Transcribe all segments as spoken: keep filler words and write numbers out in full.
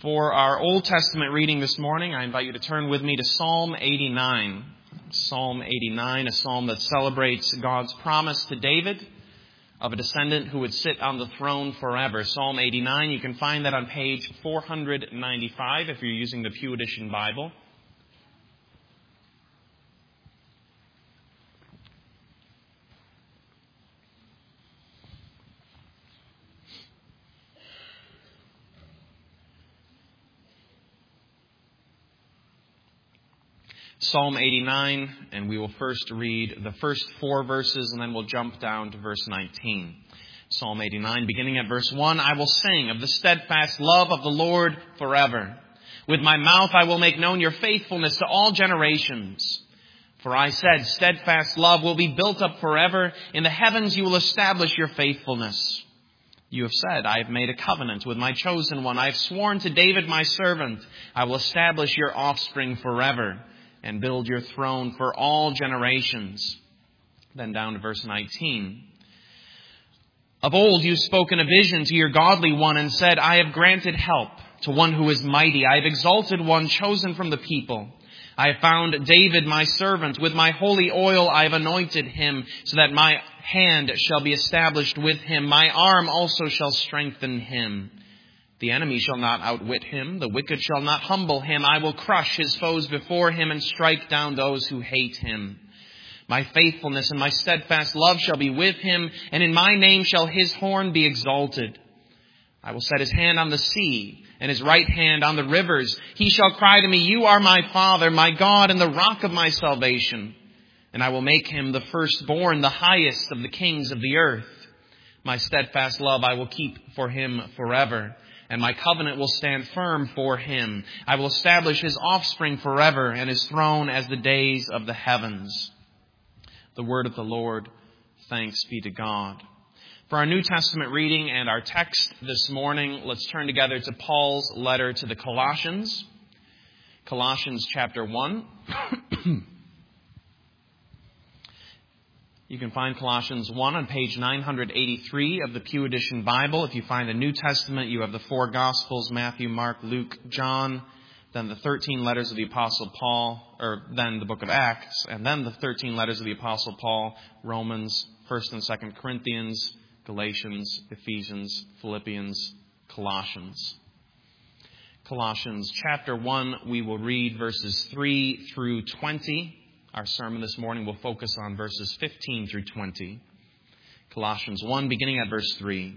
For our Old Testament reading this morning, I invite you to turn with me to Psalm eighty-nine. Psalm eighty-nine, a psalm that celebrates God's promise to David of a descendant who would sit on the throne forever. Psalm eighty-nine, you can find that on page four ninety-five if you're using the Pew Edition Bible. Psalm eighty-nine, and we will first read the first four verses, and then we'll jump down to verse nineteen. Psalm eighty-nine, beginning at verse one, I will sing of the steadfast love of the Lord forever. With my mouth I will make known your faithfulness to all generations. For I said, steadfast love will be built up forever. In the heavens you will establish your faithfulness. You have said, I have made a covenant with my chosen one. I have sworn to David my servant, I will establish your offspring forever and build your throne for all generations. Then down to verse nineteen. Of old you spoke in a vision to your godly one and said, I have granted help to one who is mighty. I have exalted one chosen from the people. I have found David my servant. With my holy oil I have anointed him, so that my hand shall be established with him. My arm also shall strengthen him. The enemy shall not outwit him. The wicked shall not humble him. I will crush his foes before him and strike down those who hate him. My faithfulness and my steadfast love shall be with him, and in my name shall his horn be exalted. I will set his hand on the sea and his right hand on the rivers. He shall cry to me, you are my Father, my God, and the rock of my salvation. And I will make him the firstborn, the highest of the kings of the earth. My steadfast love I will keep for him forever, and my covenant will stand firm for him. I will establish his offspring forever, and his throne as the days of the heavens. The word of the Lord. Thanks be to God. For our New Testament reading and our text this morning, let's turn together to Paul's letter to the Colossians. Colossians chapter one. You can find Colossians one on page nine eighty-three of the Pew Edition Bible. If you find the New Testament, you have the four Gospels, Matthew, Mark, Luke, John, then the thirteen letters of the Apostle Paul, or then the book of Acts, and then the thirteen letters of the Apostle Paul, Romans, First and Second Corinthians, Galatians, Ephesians, Philippians, Colossians. Colossians chapter one, we will read verses three through twenty. Our sermon this morning will focus on verses fifteen through twenty. Colossians one, beginning at verse three.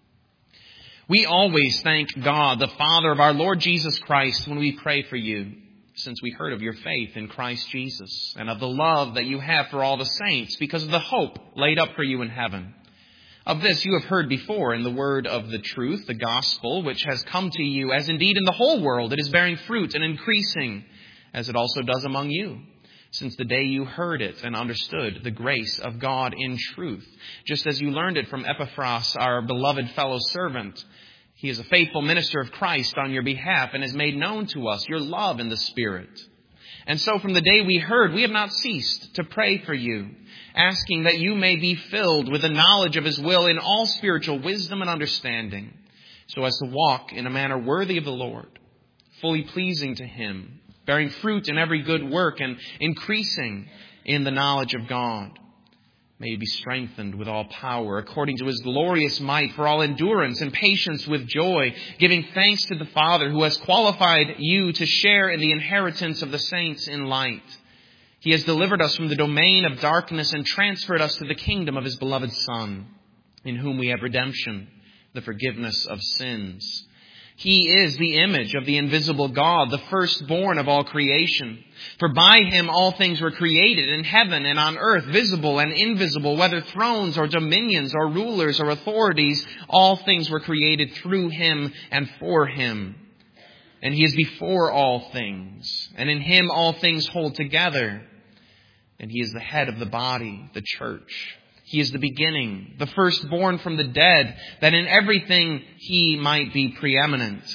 We always thank God, the Father of our Lord Jesus Christ, when we pray for you, since we heard of your faith in Christ Jesus and of the love that you have for all the saints because of the hope laid up for you in heaven. Of this you have heard before in the word of the truth, the gospel, which has come to you, as indeed in the whole world it is bearing fruit and increasing, as it also does among you, since the day you heard it and understood the grace of God in truth, just as you learned it from Epaphras, our beloved fellow servant. He is a faithful minister of Christ on your behalf and has made known to us your love in the Spirit. And so from the day we heard, we have not ceased to pray for you, asking that you may be filled with the knowledge of his will in all spiritual wisdom and understanding, so as to walk in a manner worthy of the Lord, fully pleasing to him, bearing fruit in every good work and increasing in the knowledge of God. May you be strengthened with all power according to his glorious might for all endurance and patience with joy, giving thanks to the Father who has qualified you to share in the inheritance of the saints in light. He has delivered us from the domain of darkness and transferred us to the kingdom of his beloved Son, in whom we have redemption, the forgiveness of sins. He is the image of the invisible God, the firstborn of all creation. For by him all things were created in heaven and on earth, visible and invisible, whether thrones or dominions or rulers or authorities. All things were created through him and for him. And he is before all things, and in him all things hold together. And he is the head of the body, the church. He is the beginning, the firstborn from the dead, that in everything he might be preeminent.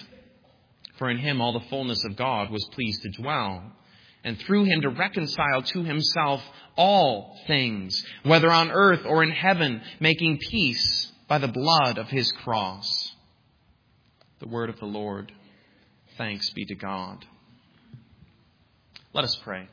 For in him all the fullness of God was pleased to dwell, and through him to reconcile to himself all things, whether on earth or in heaven, making peace by the blood of his cross. The word of the Lord. Thanks be to God. Let us pray.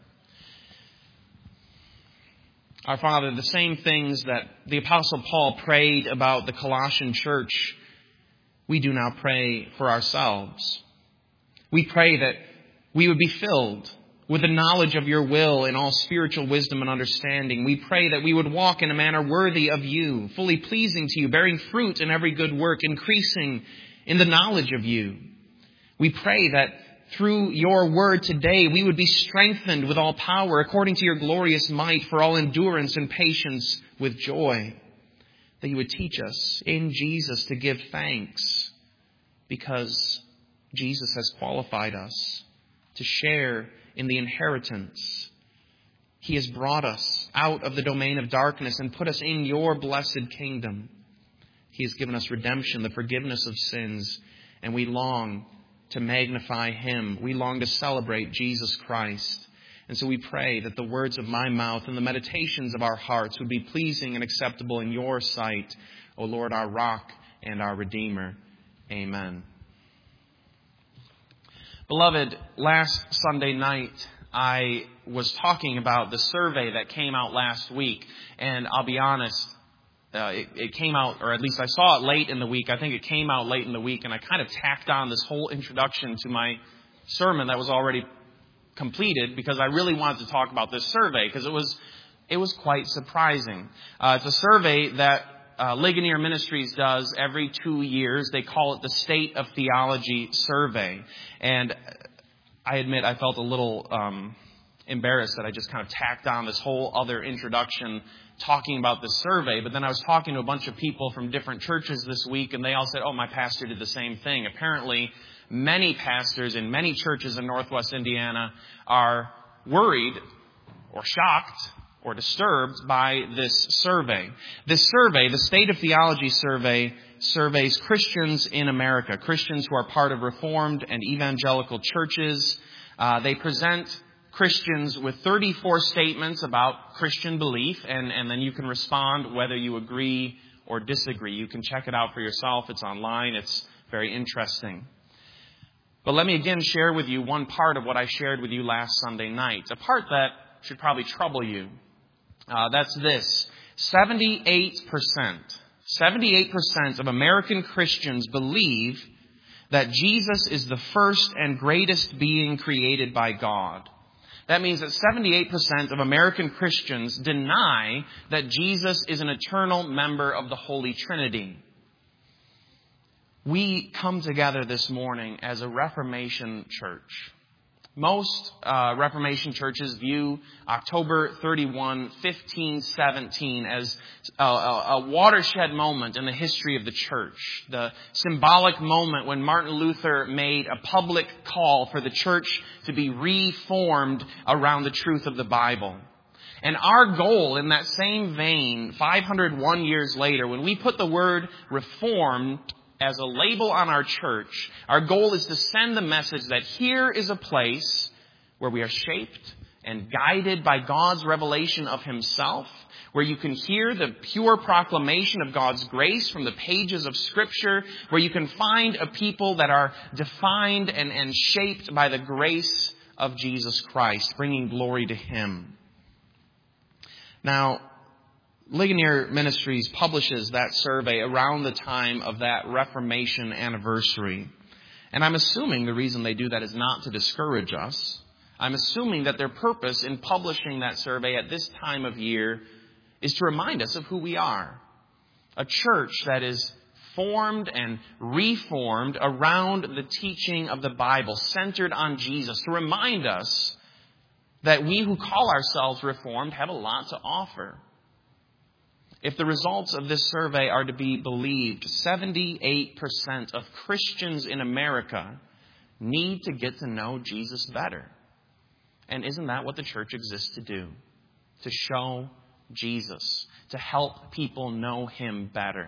Our Father, the same things that the Apostle Paul prayed about the Colossian church, we do now pray for ourselves. We pray that we would be filled with the knowledge of your will in all spiritual wisdom and understanding. We pray that we would walk in a manner worthy of you, fully pleasing to you, bearing fruit in every good work, increasing in the knowledge of you. We pray that through your word today, we would be strengthened with all power according to your glorious might for all endurance and patience with joy. That you would teach us in Jesus to give thanks because Jesus has qualified us to share in the inheritance. He has brought us out of the domain of darkness and put us in your blessed kingdom. He has given us redemption, the forgiveness of sins, and we long to magnify Him. We long to celebrate Jesus Christ. And so we pray that the words of my mouth and the meditations of our hearts would be pleasing and acceptable in your sight, O Lord, our rock and our Redeemer. Amen. Beloved, last Sunday night, I was talking about the survey that came out last week. And I'll be honest, uh, it, it came out, or at least I saw it late in the week. I think it came out late in the week, and I kind of tacked on this whole introduction to my sermon that was already completed because I really wanted to talk about this survey because it was it was quite surprising. Uh, it's a survey that Uh, Ligonier Ministries does every two years. They call it the State of Theology Survey. And I admit I felt a little um, embarrassed that I just kind of tacked on this whole other introduction talking about this survey. But then I was talking to a bunch of people from different churches this week, and they all said, oh, my pastor did the same thing. Apparently, many pastors in many churches in Northwest Indiana are worried or shocked or disturbed by this survey. This survey, the State of Theology Survey, surveys Christians in America, Christians who are part of Reformed and evangelical churches. Uh, they present Christians with thirty-four statements about Christian belief, and, and then you can respond whether you agree or disagree. You can check it out for yourself. It's online. It's very interesting. But let me again share with you one part of what I shared with you last Sunday night, a part that should probably trouble you. Uh, that's this. seventy-eight percent, seventy-eight percent of American Christians believe that Jesus is the first and greatest being created by God. That means that seventy-eight percent of American Christians deny that Jesus is an eternal member of the Holy Trinity. We come together this morning as a Reformation church. Most uh, Reformation churches view October thirty-first, fifteen seventeen as a, a, a watershed moment in the history of the church. The symbolic moment when Martin Luther made a public call for the church to be reformed around the truth of the Bible. And our goal in that same vein, five hundred one years later, when we put the word reformed as a label on our church, our goal is to send the message that here is a place where we are shaped and guided by God's revelation of Himself, where you can hear the pure proclamation of God's grace from the pages of Scripture, where you can find a people that are defined and, and shaped by the grace of Jesus Christ, bringing glory to Him. Now, Ligonier Ministries publishes that survey around the time of that Reformation anniversary. And I'm assuming the reason they do that is not to discourage us. I'm assuming that their purpose in publishing that survey at this time of year is to remind us of who we are. A church that is formed and reformed around the teaching of the Bible, centered on Jesus, to remind us that we who call ourselves Reformed have a lot to offer. If the results of this survey are to be believed, seventy-eight percent of Christians in America need to get to know Jesus better. And isn't that what the church exists to do? To show Jesus, to help people know Him better.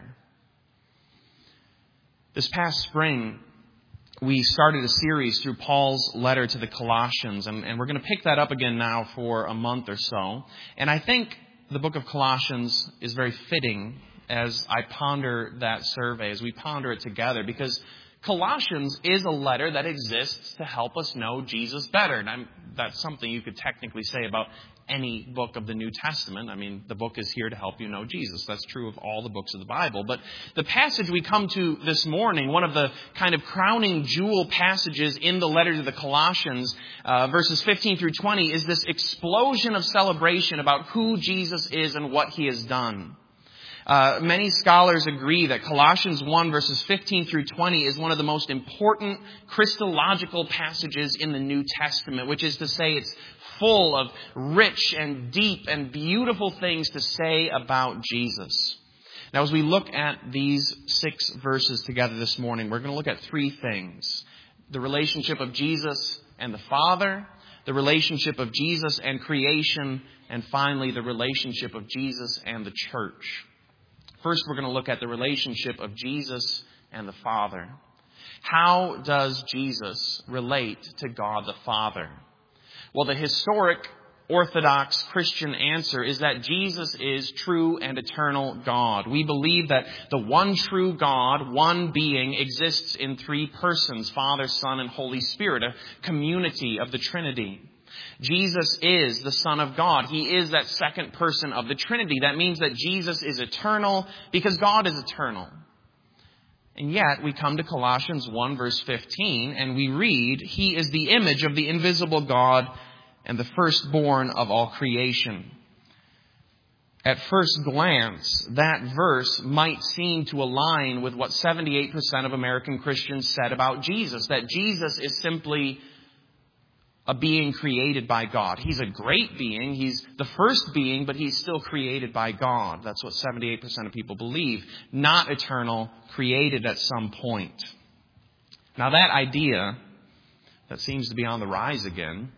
This past spring, we started a series through Paul's letter to the Colossians, and, and we're going to pick that up again now for a month or so. And I think the book of Colossians is very fitting as I ponder that survey, as we ponder it together, because Colossians is a letter that exists to help us know Jesus better. And I'm, that's something you could technically say about any book of the New Testament. I mean, the book is here to help you know Jesus. That's true of all the books of the Bible. But the passage we come to this morning, one of the kind of crowning jewel passages in the letter to the Colossians, uh, verses fifteen through twenty, is this explosion of celebration about who Jesus is and what he has done. Uh, many scholars agree that Colossians one verses fifteen through twenty is one of the most important Christological passages in the New Testament, which is to say it's full of rich and deep and beautiful things to say about Jesus. Now, as we look at these six verses together this morning, we're going to look at three things: the relationship of Jesus and the Father, the relationship of Jesus and creation, and finally, the relationship of Jesus and the church. First, we're going to look at the relationship of Jesus and the Father. How does Jesus relate to God the Father? Well, the historic Orthodox Christian answer is that Jesus is true and eternal God. We believe that the one true God, one being, exists in three persons: Father, Son, and Holy Spirit, a community of the Trinity. Jesus is the Son of God. He is that second person of the Trinity. That means that Jesus is eternal because God is eternal. And yet we come to Colossians one verse fifteen and we read, "He is the image of the invisible God and the firstborn of all creation." At first glance, that verse might seem to align with what seventy-eight percent of American Christians said about Jesus, that Jesus is simply a being created by God. He's a great being. He's the first being, but he's still created by God. That's what seventy-eight percent of people believe. Not eternal, created at some point. Now that idea, that seems to be on the rise again,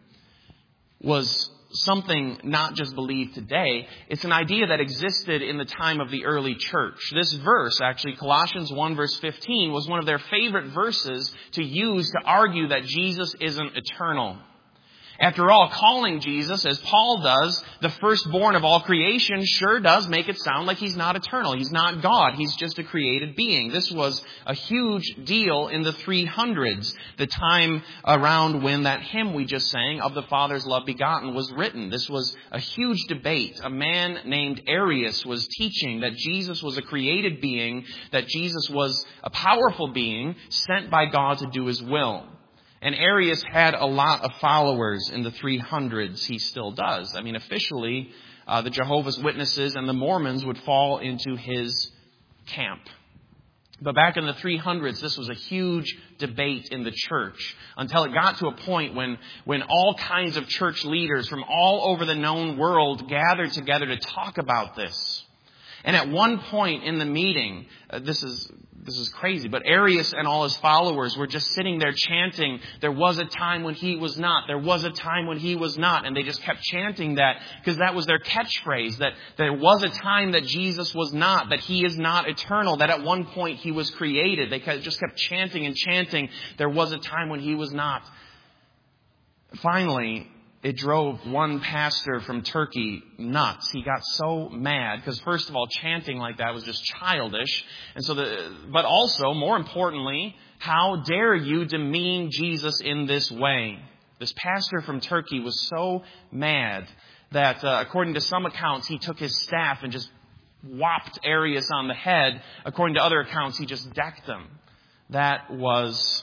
was something not just believed today. It's an idea that existed in the time of the early church. This verse, actually, Colossians one verse fifteen, was one of their favorite verses to use to argue that Jesus isn't eternal. After all, calling Jesus, as Paul does, the firstborn of all creation sure does make it sound like he's not eternal. He's not God. He's just a created being. This was a huge deal in the three hundreds, the time around when that hymn we just sang, "Of the Father's Love Begotten," was written. This was a huge debate. A man named Arius was teaching that Jesus was a created being, that Jesus was a powerful being sent by God to do his will. And Arius had a lot of followers in the three hundreds. He still does. I mean, officially, uh, the Jehovah's Witnesses and the Mormons would fall into his camp. But back in the three hundreds, this was a huge debate in the church until it got to a point when, when all kinds of church leaders from all over the known world gathered together to talk about this. And at one point in the meeting, uh, this is this is crazy, but Arius and all his followers were just sitting there chanting, "There was a time when he was not. There was a time when he was not." And they just kept chanting that because that was their catchphrase, that there was a time that Jesus was not, that he is not eternal, that at one point he was created. They just kept chanting and chanting, "There was a time when he was not." Finally, it drove one pastor from Turkey nuts. He got so mad because, first of all, chanting like that was just childish. And so, the, but also, more importantly, how dare you demean Jesus in this way? This pastor from Turkey was so mad that, uh, according to some accounts, he took his staff and just whopped Arius on the head. According to other accounts, he just decked him. That was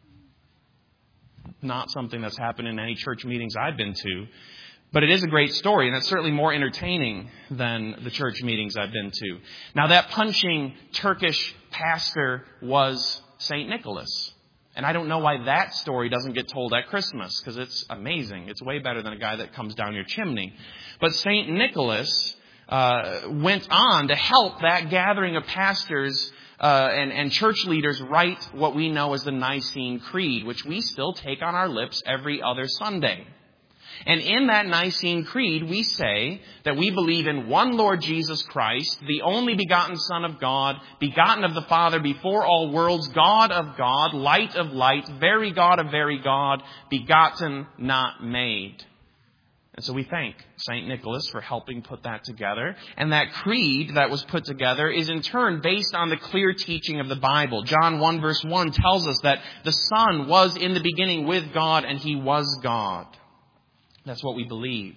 not something that's happened in any church meetings I've been to. But it is a great story, and it's certainly more entertaining than the church meetings I've been to. Now, that punching Turkish pastor was Saint Nicholas. And I don't know why that story doesn't get told at Christmas, because it's amazing. It's way better than a guy that comes down your chimney. But Saint Nicholas uh, went on to help that gathering of pastors Uh, and, and church leaders write what we know as the Nicene Creed, which we still take on our lips every other Sunday. And in that Nicene Creed, we say that we believe in one Lord Jesus Christ, the only begotten Son of God, begotten of the Father before all worlds, God of God, light of light, very God of very God, begotten, not made. And so we thank Saint Nicholas for helping put that together. And that creed that was put together is in turn based on the clear teaching of the Bible. John one verse one tells us that the Son was in the beginning with God and He was God. That's what we believe.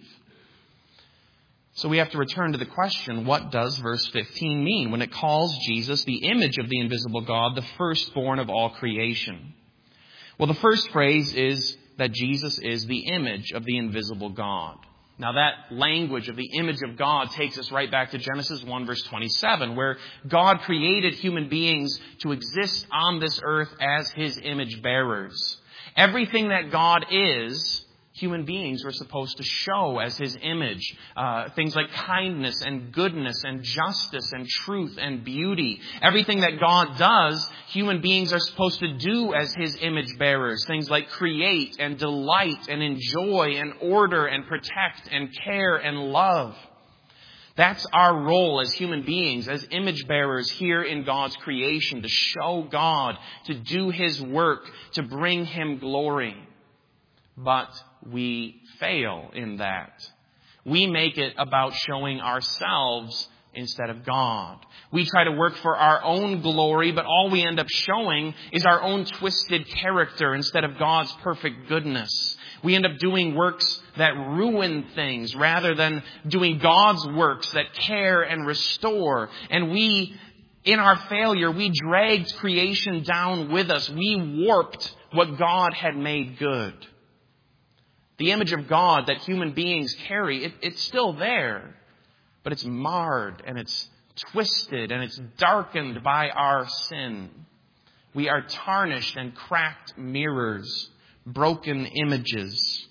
So we have to return to the question, what does verse fifteen mean when it calls Jesus the image of the invisible God, the firstborn of all creation? Well, the first phrase is that Jesus is the image of the invisible God. Now that language of the image of God takes us right back to Genesis one verse twenty-seven, where God created human beings to exist on this earth as His image bearers. Everything that God is, human beings were supposed to show as His image. Uh, things like kindness and goodness and justice and truth and beauty. Everything that God does, human beings are supposed to do as His image bearers. Things like create and delight and enjoy and order and protect and care and love. That's our role as human beings, as image bearers here in God's creation, to show God, to do His work, to bring Him glory. But we fail in that. We make it about showing ourselves instead of God. We try to work for our own glory, but all we end up showing is our own twisted character instead of God's perfect goodness. We end up doing works that ruin things rather than doing God's works that care and restore. And we, in our failure, we dragged creation down with us. We warped what God had made good. The image of God that human beings carry, it, it's still there, but it's marred and it's twisted and it's darkened by our sin. We are tarnished and cracked mirrors, broken images.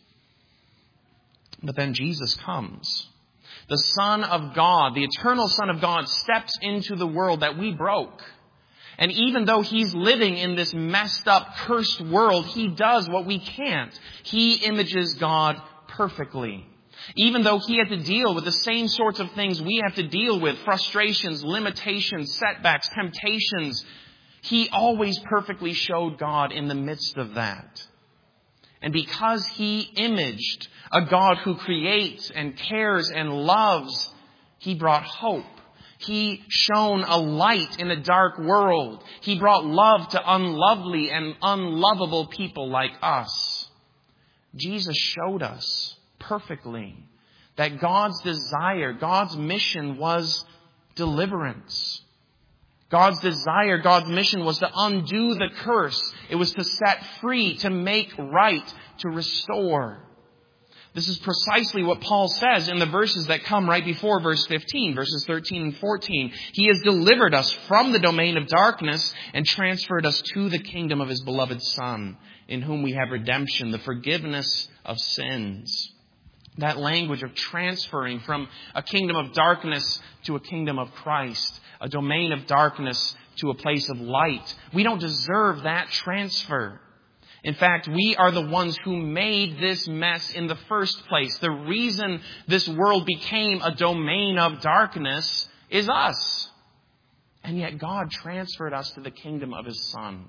But then Jesus comes. The Son of God, the eternal Son of God, steps into the world that we broke. And even though He's living in this messed up, cursed world, He does what we can't. He images God perfectly. Even though He had to deal with the same sorts of things we have to deal with, frustrations, limitations, setbacks, temptations, He always perfectly showed God in the midst of that. And because He imaged a God who creates and cares and loves, He brought hope. He shone a light in a dark world. He brought love to unlovely and unlovable people like us. Jesus showed us perfectly that God's desire, God's mission was deliverance. God's desire, God's mission was to undo the curse. It was to set free, to make right, to restore. This is precisely what Paul says in the verses that come right before verse fifteen, verses thirteen and fourteen. He has delivered us from the domain of darkness and transferred us to the kingdom of His beloved Son, in whom we have redemption, the forgiveness of sins. That language of transferring from a kingdom of darkness to a kingdom of Christ, a domain of darkness to a place of light. We don't deserve that transfer. In fact, we are the ones who made this mess in the first place. The reason this world became a domain of darkness is us. And yet God transferred us to the kingdom of His Son.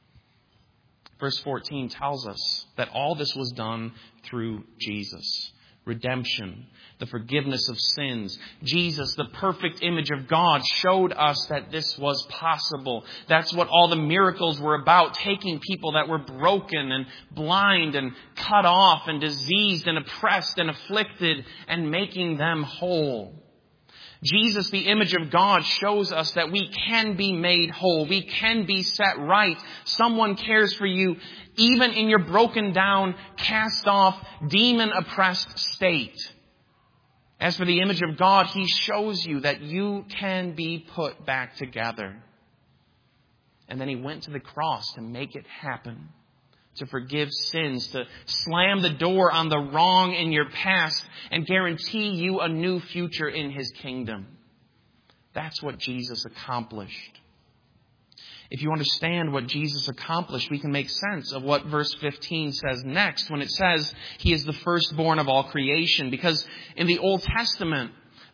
Verse fourteen tells us that all this was done through Jesus. Redemption, the forgiveness of sins. Jesus, the perfect image of God, showed us that this was possible. That's what all the miracles were about, taking people that were broken and blind and cut off and diseased and oppressed and afflicted and making them whole. Jesus, the image of God, shows us that we can be made whole. We can be set right. Someone cares for you even in your broken down, cast off, demon oppressed state. As for the image of God, He shows you that you can be put back together. And then He went to the cross to make it happen. To forgive sins, to slam the door on the wrong in your past and guarantee you a new future in His kingdom. That's what Jesus accomplished. If you understand what Jesus accomplished, we can make sense of what verse fifteen says next when it says He is the firstborn of all creation. Because in the Old Testament,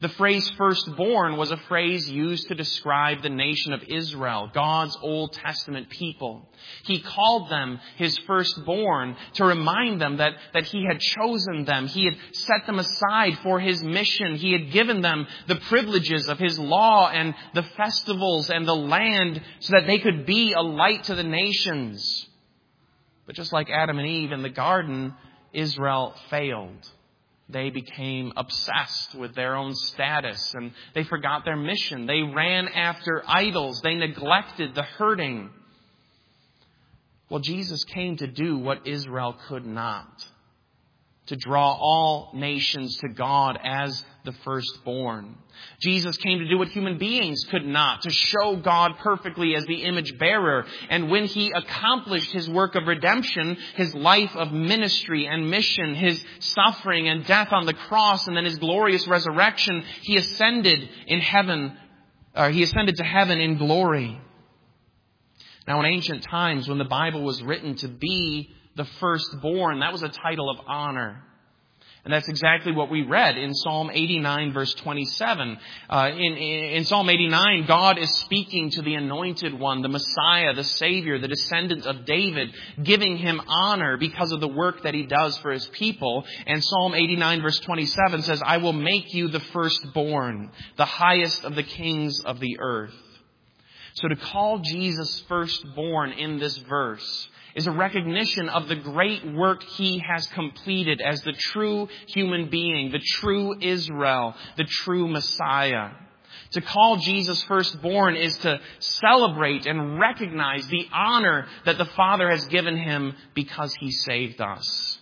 The phrase firstborn was a phrase used to describe the nation of Israel, God's Old Testament people. He called them his firstborn to remind them that, that he had chosen them. He had set them aside for his mission. He had given them the privileges of his law and the festivals and the land so that they could be a light to the nations. But just like Adam and Eve in the garden, Israel failed. They became obsessed with their own status and they forgot their mission. They ran after idols. They neglected the hurting. Well, Jesus came to do what Israel could not. To draw all nations to God as the firstborn. Jesus came to do what human beings could not, to show God perfectly as the image bearer. And when he accomplished his work of redemption, his life of ministry and mission, his suffering and death on the cross, and then his glorious resurrection, he ascended in heaven, or he ascended to heaven in glory. Now, in ancient times, when the Bible was written to be the firstborn, that was a title of honor. And that's exactly what we read in Psalm eighty-nine, verse twenty-seven. Uh, in, in Psalm eighty-nine, God is speaking to the anointed one, the Messiah, the Savior, the descendant of David, giving him honor because of the work that he does for his people. And Psalm eighty-nine, verse twenty-seven says, I will make you the firstborn, the highest of the kings of the earth. So to call Jesus firstborn in this verse is a recognition of the great work he has completed as the true human being, the true Israel, the true Messiah. To call Jesus firstborn is to celebrate and recognize the honor that the Father has given him because he saved us.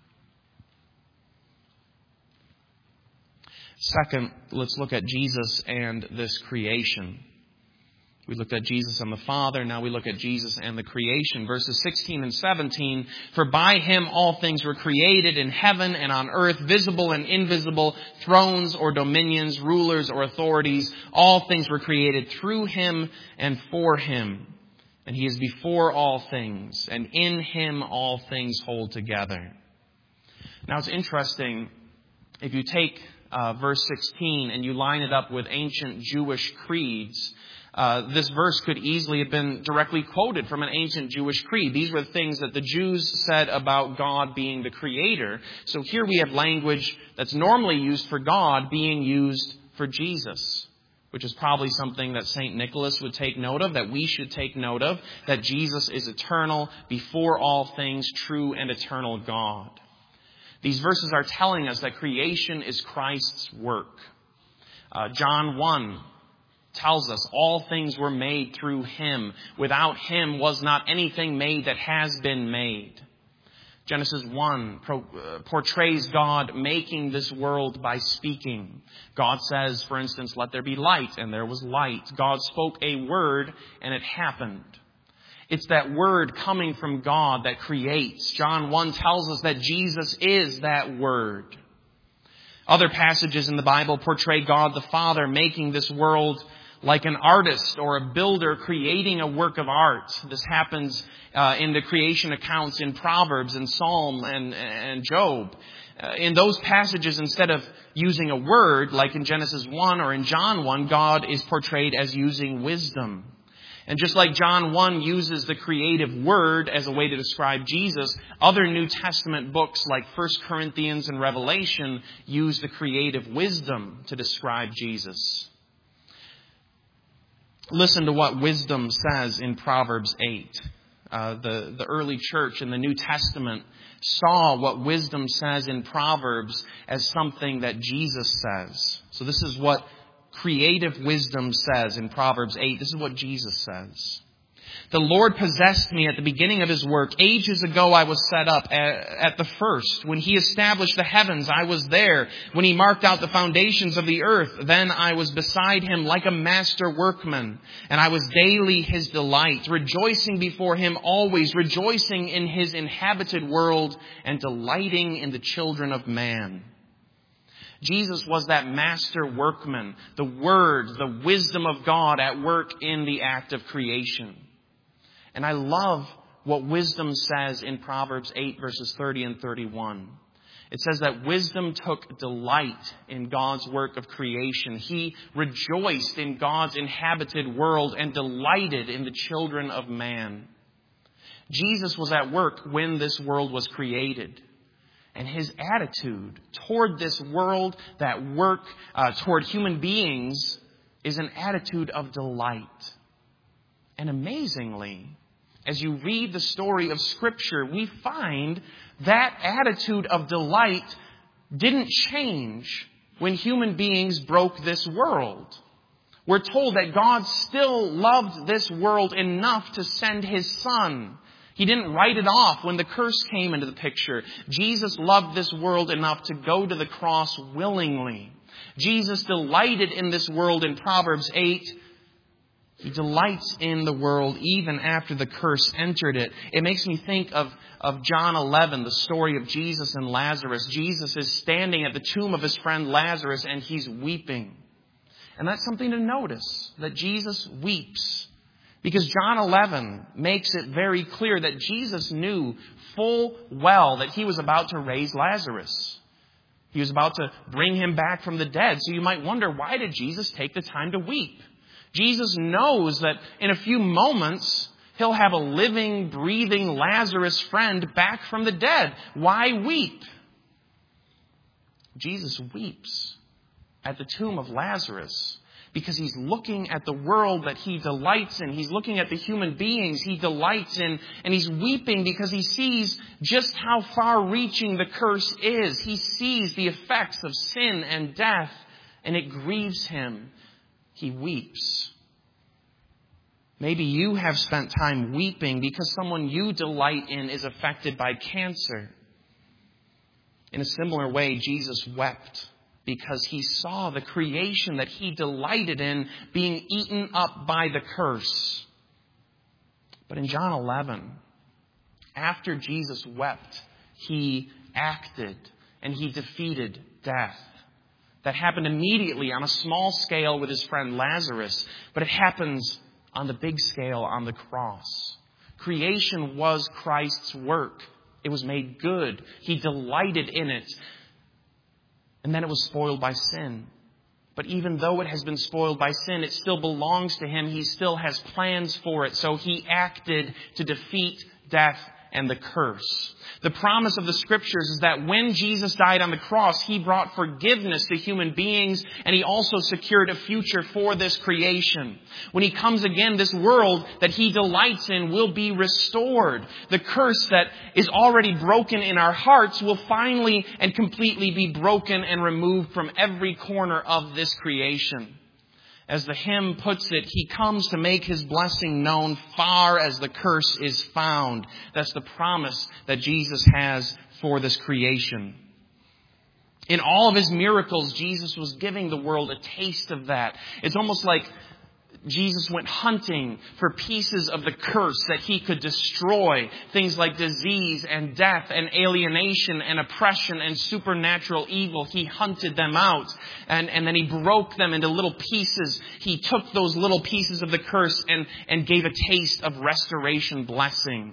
Second, let's look at Jesus and this creation. We looked at Jesus and the Father. Now we look at Jesus and the creation. Verses sixteen and seventeen. For by him all things were created in heaven and on earth, visible and invisible, thrones or dominions, rulers or authorities. All things were created through him and for him. And he is before all things, and in him all things hold together. Now it's interesting, if you take uh, verse sixteen and you line it up with ancient Jewish creeds, Uh, this verse could easily have been directly quoted from an ancient Jewish creed. These were things that the Jews said about God being the creator. So here we have language that's normally used for God being used for Jesus, which is probably something that Saint Nicholas would take note of, that we should take note of, that Jesus is eternal, before all things, true and eternal God. These verses are telling us that creation is Christ's work. Uh, John one tells us all things were made through him. Without him was not anything made that has been made. Genesis one pro, uh, portrays God making this world by speaking. God says, for instance, let there be light, and there was light. God spoke a word, and it happened. It's that word coming from God that creates. John one tells us that Jesus is that word. Other passages in the Bible portray God the Father making this world like an artist or a builder creating a work of art. This happens uh, in the creation accounts in Proverbs and Psalm and, and Job. Uh, in those passages, instead of using a word like in Genesis one or in John one, God is portrayed as using wisdom. And just like John one uses the creative word as a way to describe Jesus, other New Testament books like First Corinthians and Revelation use the creative wisdom to describe Jesus. Listen to what wisdom says in Proverbs eight. Uh, the, the early church in the New Testament saw what wisdom says in Proverbs as something that Jesus says. So this is what creative wisdom says in Proverbs eight. This is what Jesus says. The Lord possessed me at the beginning of his work. Ages ago I was set up at the first. When he established the heavens, I was there. When he marked out the foundations of the earth, then I was beside him like a master workman. And I was daily his delight, rejoicing before him always, rejoicing in his inhabited world and delighting in the children of man. Jesus was that master workman, the word, the wisdom of God at work in the act of creation. And I love what wisdom says in Proverbs eight, verses thirty and thirty-one. It says that wisdom took delight in God's work of creation. He rejoiced in God's inhabited world and delighted in the children of man. Jesus was at work when this world was created. And his attitude toward this world, that work uh, toward human beings, is an attitude of delight. And amazingly, as you read the story of Scripture, we find that attitude of delight didn't change when human beings broke this world. We're told that God still loved this world enough to send his Son. He didn't write it off when the curse came into the picture. Jesus loved this world enough to go to the cross willingly. Jesus delighted in this world in Proverbs eight. He delights in the world even after the curse entered it. It makes me think of, of John eleven, the story of Jesus and Lazarus. Jesus is standing at the tomb of his friend Lazarus and he's weeping. And that's something to notice, that Jesus weeps. Because John eleven makes it very clear that Jesus knew full well that he was about to raise Lazarus. He was about to bring him back from the dead. So you might wonder, why did Jesus take the time to weep? Jesus knows that in a few moments, he'll have a living, breathing Lazarus friend back from the dead. Why weep? Jesus weeps at the tomb of Lazarus because he's looking at the world that he delights in. He's looking at the human beings he delights in. And he's weeping because he sees just how far-reaching the curse is. He sees the effects of sin and death, and it grieves him. He weeps. Maybe you have spent time weeping because someone you delight in is affected by cancer. In a similar way, Jesus wept because he saw the creation that he delighted in being eaten up by the curse. But in John eleven, after Jesus wept, he acted and he defeated death. That happened immediately on a small scale with his friend Lazarus, but it happens on the big scale on the cross. Creation was Christ's work. It was made good. He delighted in it. And then it was spoiled by sin. But even though it has been spoiled by sin, it still belongs to him. He still has plans for it. So he acted to defeat death and the curse. The promise of the Scriptures is that when Jesus died on the cross, he brought forgiveness to human beings, and he also secured a future for this creation. When he comes again, this world that he delights in will be restored. The curse that is already broken in our hearts will finally and completely be broken and removed from every corner of this creation. As the hymn puts it, he comes to make his blessing known far as the curse is found. That's the promise that Jesus has for this creation. In all of his miracles, Jesus was giving the world a taste of that. It's almost like Jesus went hunting for pieces of the curse that he could destroy. Things like disease and death and alienation and oppression and supernatural evil. He hunted them out. And, and then he broke them into little pieces. He took those little pieces of the curse and, and gave a taste of restoration blessing.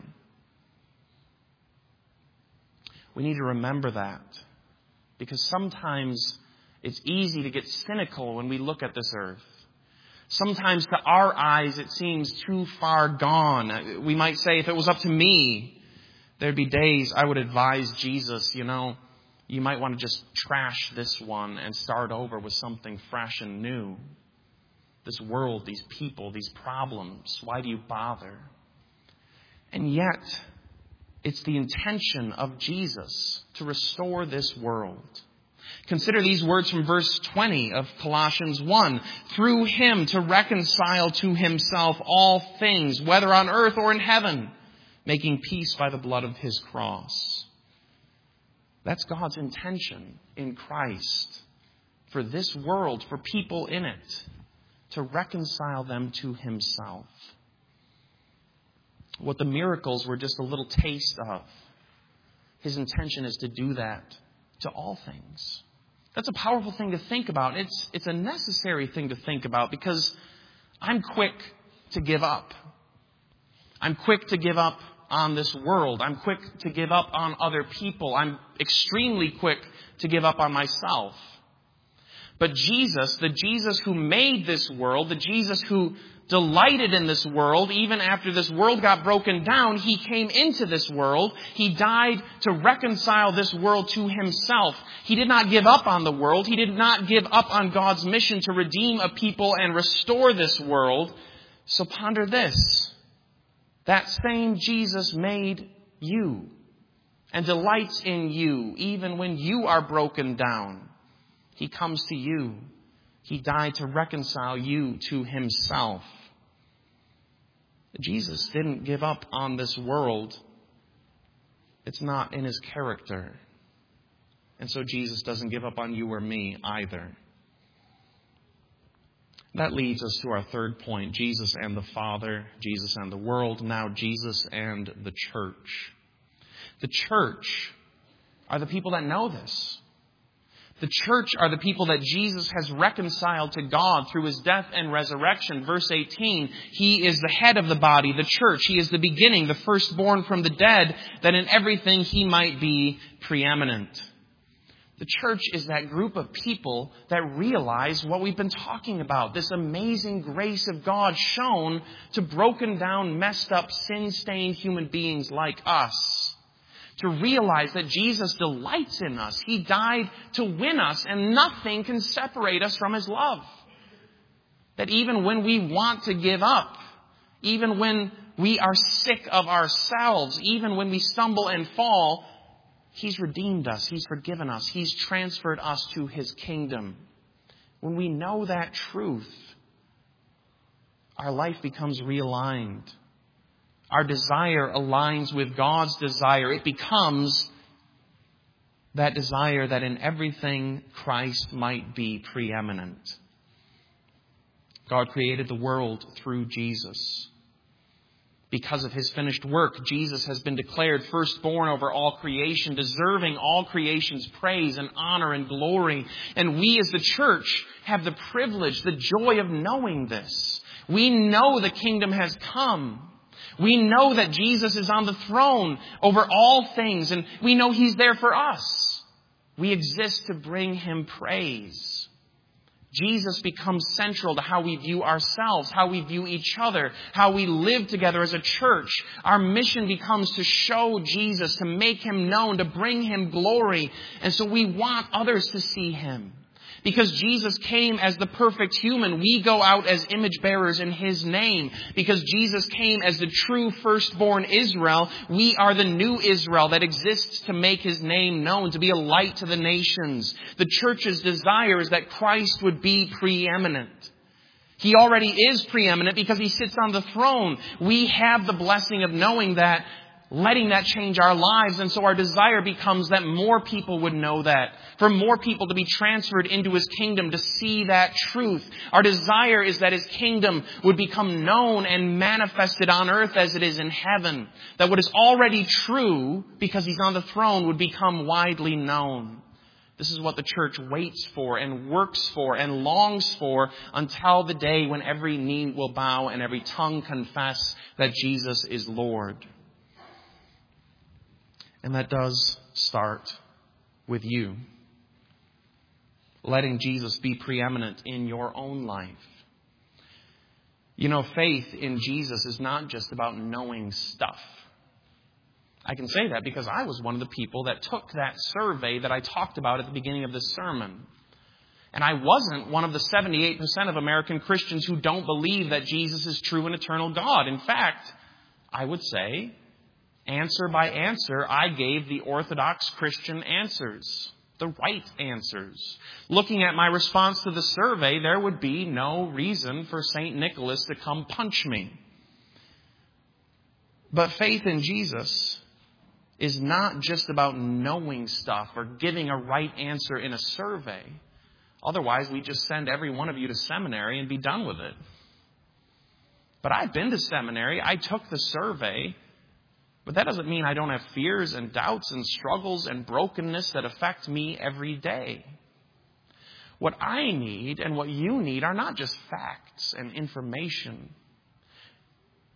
We need to remember that. Because sometimes it's easy to get cynical when we look at this earth. Sometimes to our eyes it seems too far gone. We might say, if it was up to me, there'd be days I would advise Jesus, you know, you might want to just trash this one and start over with something fresh and new. This world, these people, these problems, why do you bother? And yet, it's the intention of Jesus to restore this world. Consider these words from verse twenty of Colossians one. Through him to reconcile to himself all things, whether on earth or in heaven, making peace by the blood of his cross. That's God's intention in Christ for this world, for people in it, to reconcile them to himself. What the miracles were just a little taste of. His intention is to do that to all things. That's a powerful thing to think about. It's, it's a necessary thing to think about because I'm quick to give up. I'm quick to give up on this world. I'm quick to give up on other people. I'm extremely quick to give up on myself. But Jesus, the Jesus who made this world, the Jesus who delighted in this world, even after this world got broken down, he came into this world. He died to reconcile this world to himself. He did not give up on the world. He did not give up on God's mission to redeem a people and restore this world. So ponder this. That same Jesus made you and delights in you even when you are broken down. He comes to you. He died to reconcile you to himself. Jesus didn't give up on this world. It's not in his character. And so Jesus doesn't give up on you or me either. That leads us to our third point. Jesus and the Father, Jesus and the world, now Jesus and the church. The church are the people that know this. The church are the people that Jesus has reconciled to God through his death and resurrection. Verse eighteen, he is the head of the body, the church. He is the beginning, the firstborn from the dead, that in everything he might be preeminent. The church is that group of people that realize what we've been talking about, this amazing grace of God shown to broken down, messed up, sin-stained human beings like us. To realize that Jesus delights in us. He died to win us, and nothing can separate us from his love. That even when we want to give up, even when we are sick of ourselves, even when we stumble and fall, he's redeemed us. He's forgiven us. He's transferred us to his kingdom. When we know that truth, our life becomes realigned. Our desire aligns with God's desire. It becomes that desire that in everything Christ might be preeminent. God created the world through Jesus. Because of his finished work, Jesus has been declared firstborn over all creation, deserving all creation's praise and honor and glory. And we as the church have the privilege, the joy of knowing this. We know the kingdom has come. We know that Jesus is on the throne over all things, and we know he's there for us. We exist to bring him praise. Jesus becomes central to how we view ourselves, how we view each other, how we live together as a church. Our mission becomes to show Jesus, to make him known, to bring him glory. And so we want others to see him. Because Jesus came as the perfect human, we go out as image bearers in his name. Because Jesus came as the true firstborn Israel, we are the new Israel that exists to make his name known, to be a light to the nations. The church's desire is that Christ would be preeminent. He already is preeminent because he sits on the throne. We have the blessing of knowing that, letting that change our lives. And so our desire becomes that more people would know that. For more people to be transferred into his kingdom, to see that truth. Our desire is that his kingdom would become known and manifested on earth as it is in heaven. That what is already true, because he's on the throne, would become widely known. This is what the church waits for and works for and longs for until the day when every knee will bow and every tongue confess that Jesus is Lord. And that does start with you. Letting Jesus be preeminent in your own life. You know, faith in Jesus is not just about knowing stuff. I can say that because I was one of the people that took that survey that I talked about at the beginning of this sermon. And I wasn't one of the seventy-eight percent of American Christians who don't believe that Jesus is true and eternal God. In fact, I would say, answer by answer, I gave the Orthodox Christian answers, the right answers. Looking at my response to the survey, there would be no reason for Saint Nicholas to come punch me. But faith in Jesus is not just about knowing stuff or giving a right answer in a survey. Otherwise, we just send every one of you to seminary and be done with it. But I've been to seminary. I took the survey. But that doesn't mean I don't have fears and doubts and struggles and brokenness that affect me every day. What I need and what you need are not just facts and information.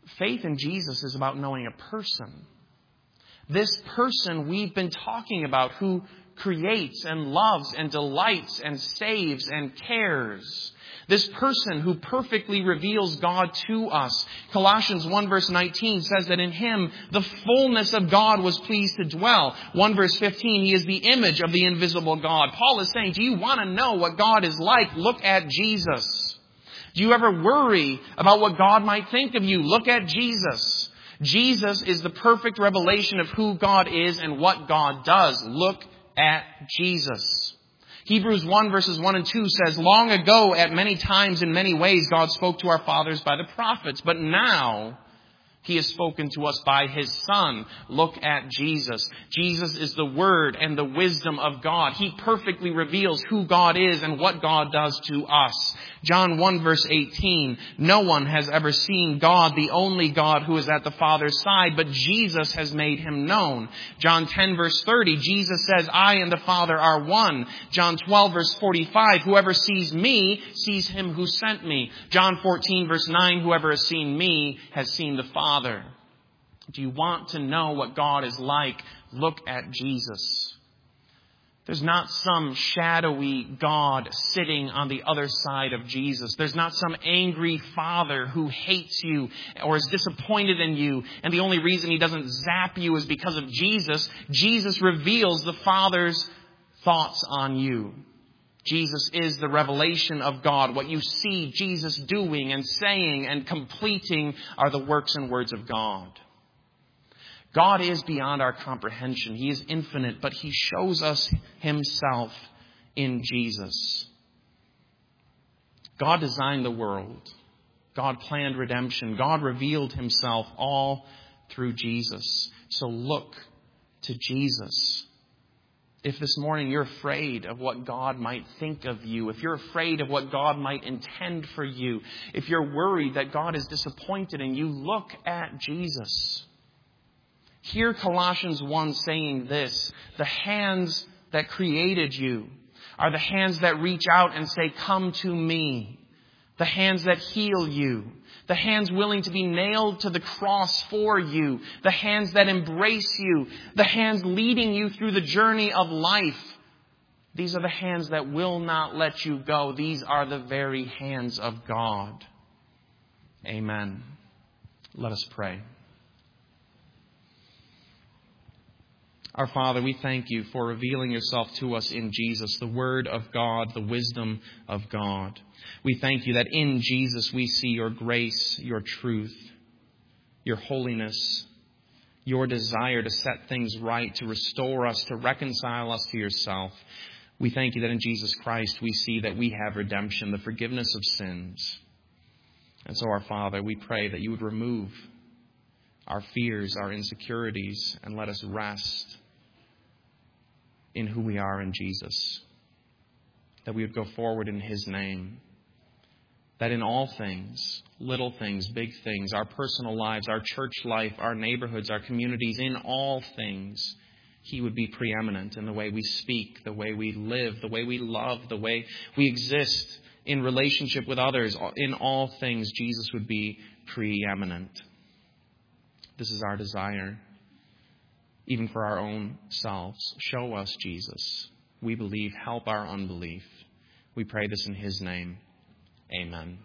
faith in Jesus is about knowing a person. This person we've been talking about, who creates and loves and delights and saves and cares. This person who perfectly reveals God to us. Colossians one verse nineteen says that in Him the fullness of God was pleased to dwell. one verse fifteen, He is the image of the invisible God. Paul is saying, do you want to know what God is like? Look at Jesus. Do you ever worry about what God might think of you? Look at Jesus. Jesus is the perfect revelation of who God is and what God does. Look at Jesus. Hebrews one verses one and two says, long ago at many times in many ways God spoke to our fathers by the prophets, but now He has spoken to us by His Son. Look at Jesus. Jesus is the Word and the wisdom of God. He perfectly reveals who God is and what God does to us. John one verse eighteen, no one has ever seen God, the only God who is at the Father's side, but Jesus has made Him known. John ten verse thirty, Jesus says, I and the Father are one. John twelve verse forty-five, whoever sees me sees Him who sent me. John fourteen verse nine, whoever has seen me has seen the Father. Do you want to know what God is like? Look at Jesus. There's not some shadowy God sitting on the other side of Jesus. There's not some angry father who hates you or is disappointed in you, and the only reason He doesn't zap you is because of Jesus. Jesus reveals the Father's thoughts on you. Jesus is the revelation of God. What you see Jesus doing and saying and completing are the works and words of God. God is beyond our comprehension. He is infinite, but He shows us Himself in Jesus. God designed the world. God planned redemption. God revealed Himself all through Jesus. So look to Jesus. If this morning you're afraid of what God might think of you, if you're afraid of what God might intend for you, if you're worried that God is disappointed in you, look at Jesus. Hear Colossians one saying this, the hands that created you are the hands that reach out and say, come to me. The hands that heal you. The hands willing to be nailed to the cross for you. The hands that embrace you. The hands leading you through the journey of life. These are the hands that will not let you go. These are the very hands of God. Amen. Let us pray. Our Father, we thank You for revealing Yourself to us in Jesus, the Word of God, the wisdom of God. We thank You that in Jesus we see Your grace, Your truth, Your holiness, Your desire to set things right, to restore us, to reconcile us to Yourself. We thank You that in Jesus Christ we see that we have redemption, the forgiveness of sins. And so, our Father, we pray that You would remove our fears, our insecurities, and let us rest in who we are in Jesus. That we would go forward in His name. That in all things, little things, big things, our personal lives, our church life, our neighborhoods, our communities, in all things, He would be preeminent in the way we speak, the way we live, the way we love, the way we exist in relationship with others. In all things, Jesus would be preeminent. This is our desire, even for our own selves. Show us Jesus. We believe. Help our unbelief. We pray this in His name. Amen.